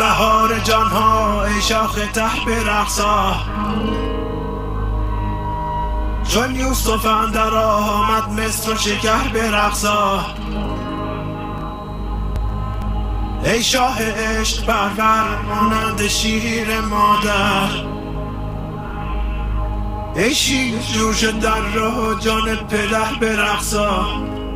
بهار جانها ای شاخ ته برقصا، چون یوسف اندر آمد مصر و شکر برقصا. ای شاه عشق پرور مانند شیر مادر، ای شیر جوش در راه جان پدر برقصا.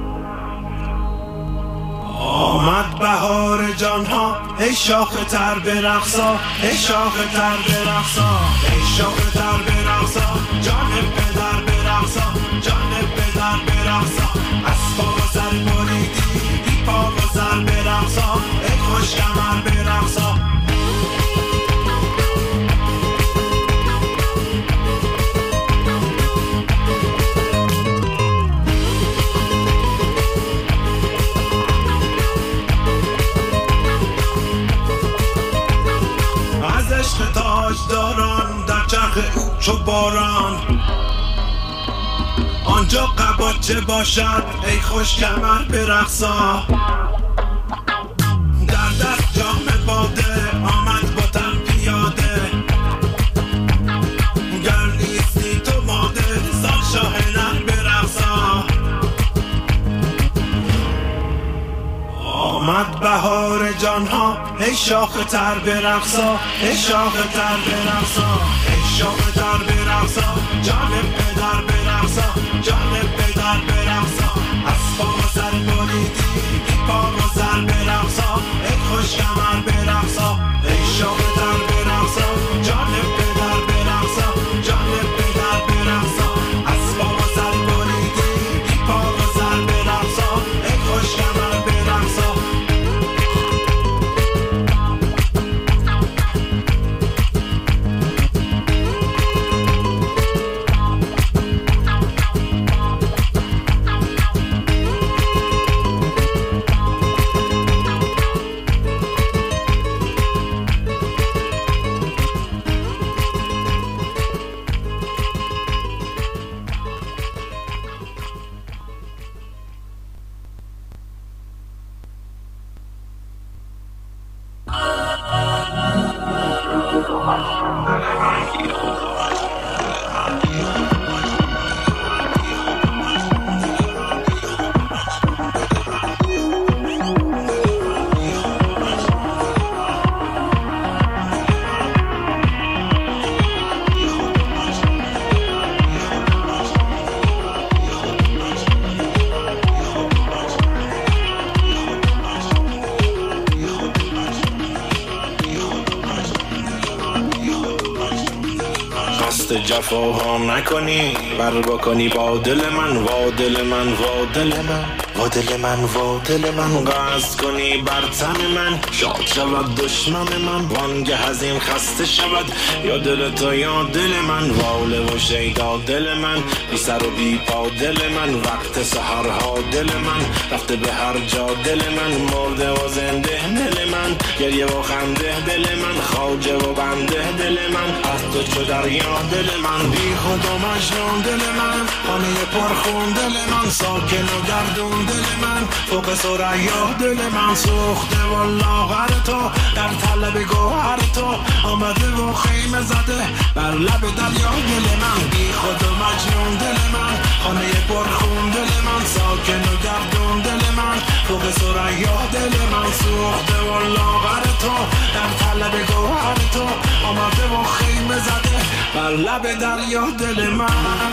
آمد بهار جانها ای شاخ تر برقصا، ای شاخ تر برقصا، ای شاخ تر برقصا، جان پدر برقصا، جان پدر برقصا. از پا و سر بریدی بی پا و سر برقصا، ای خوش کمر برقصا. عشق تاجداران در چرخ او چو باران، آنجا قباچه باشد ای خوش کمر برقصا. در دست جام باده آمد با تن پیاده، گر نیستی تو ماده سال شاه نر برقصا. آمد بهار جانها ای شاخ تر برقصا، ای شاخ تر برقصا، ای شاخ تر برقصا، جان پدر برقصا، جان پدر برقصا. از پا و سر بریدی بی پا و سر برقصا، ای خوش کمر برقصا. ای شاخ تر برقصا، جان پدر برقصا، جان پدر برقصا. از پا و سر بریدی بی پا و سر برقصا، ای خوش کمر برقصا. جفاها نکنی بر بکنی با دل من، وا دل من، وا دل من، وا دل من، وا دل من. قصد کنی بر تن من شاد شود دشمن من، وانگه از این خسته شود یا دل تو یا دل من. واله و شیدا دل من، بی سر و بی پا دل من. وقت سحرها دل من رفته به هر جا دل من. مرده و زنده دل من، گریه و خنده دل من. خواجه و بنده دل من، از تو چو دریا دل من. بی خود و مجنون دل من، خانه پرخون دل من. ساکن و گردون دل من، فوق ثریا دل من. سوخته و لاغر تو در طلب گوهر تو، آمده و خیمه زده بر لب دریا دل من. بی خود و مجنون دل من، خانه پرخون دل من. ساکن و گردون دل من، فوق ثریا دل من. سوخته و لاغر تو در طلب گوهر تو، آمده و خیمه زده بر لب دریا دل من.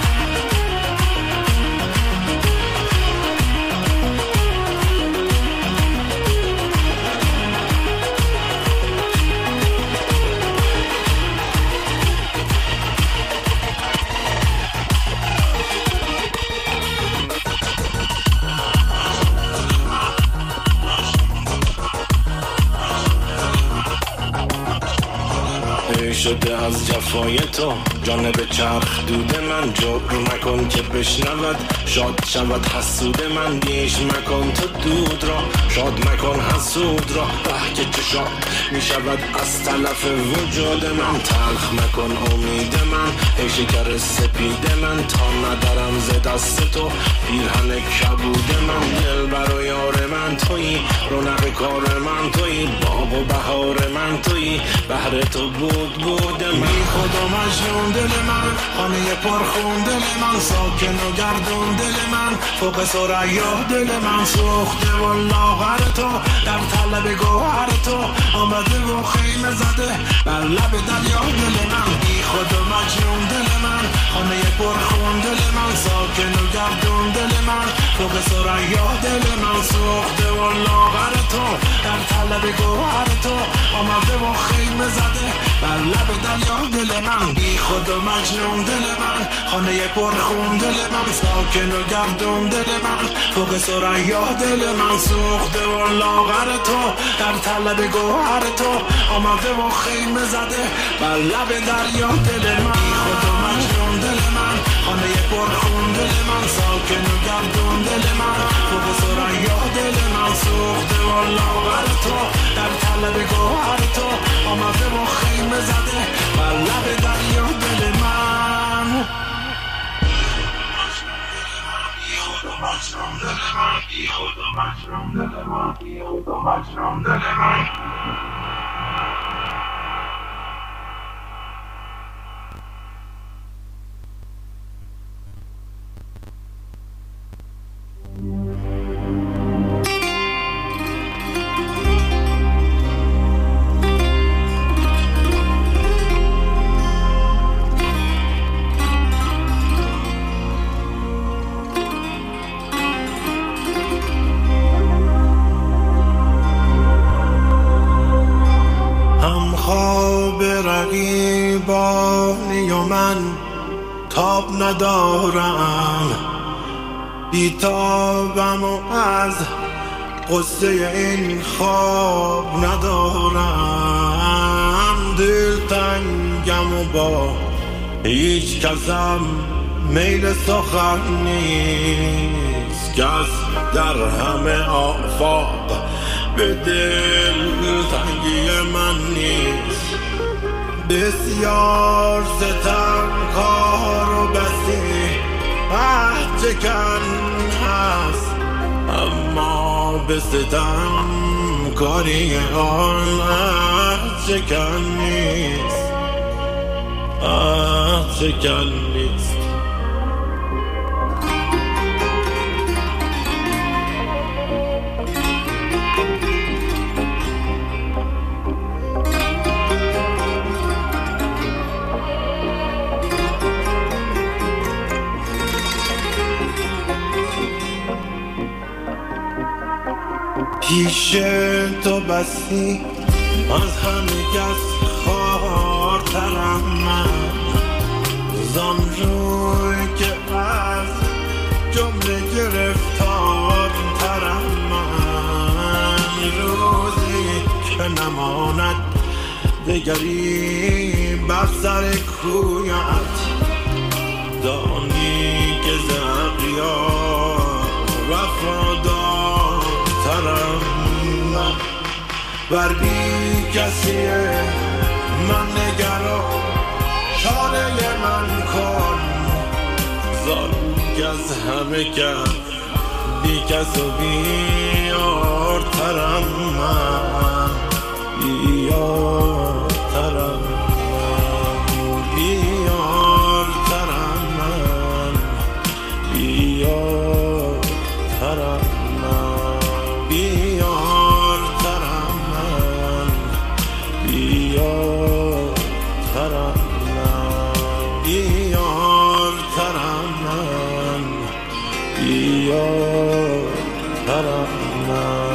شده از جفای تو جانب چرخ دود من. جبر مکن که بشنود شاد شود حسود من. دیش مکن تو دود را شاد مکن حسود را. ره که چه شاد می شود از تلف وجود من. تلخ مکن امید من ای شکر سپید من. تا ندارم ز دست تو پیرهن کبود من. دل بر و یار من تویی، رونق کار من تویی. با باغ و بهار من تویی، بهر تو بود من. بی خود و مجنون دل من، خانه پرخون دل من، ساکن و گردون دل من، فوق ثریا دل من. سوخته و لاغر تو در طلب گوهر تو، آمده و خیمه زده بر لب دریا دل من. بی خود و مجنون دل من، خانه پرخون دل من، ساکن و گردون دل من، فوق ثریا دل من. سوخته و لاغر تو در طلب گوهر تو، آمده و خیمه زده بر لب دریا دل من. بی خود و مجنون دل من، خانه پرخون دل من، ساکن و گردون دل من، فوق ثریا دل من. سوخته و لاغر تو در طلب گوهر تو، آمده و خیمه زده بر لب دریا دل من. بی خود و مجنون دل من، خانه پرخون دل من، ساکن و گردون دل من، فوق ثریا دل من. سوخته و لاغر تو در طلب گوهر تو، آمده و خیمه زده بر لب دریا دل من. مجنون دل من، بی خود و مجنون دل من، بی خود و مجنون دل من. رقیبانی و من تاب ندارم، بیتابم و از قصه این خواب ندارم. دلتنگم و با هیچ کسم میل سخن نیست، کس در همه آفاق به دلتنگی من نیست. بسیار ستمکار و بسی چکن هست، اما به ستم کاری آن چکن نیست، چکن نیست. پیش تو بسی از همه کس خوارترم من، زان روی که از جمله گرفتارترم من. روزی که نماند دگری بر سر کویت، دانی که ز اغیار وفادارترم من. بر بی کسی من نگرا، شانه من کن، زان که از همه کس بی کس و بیارترم من، بیارترم من، بیارترم من، بیارترم من، بیارترم من، بیارترم من، بیارترم من، بیارترم من.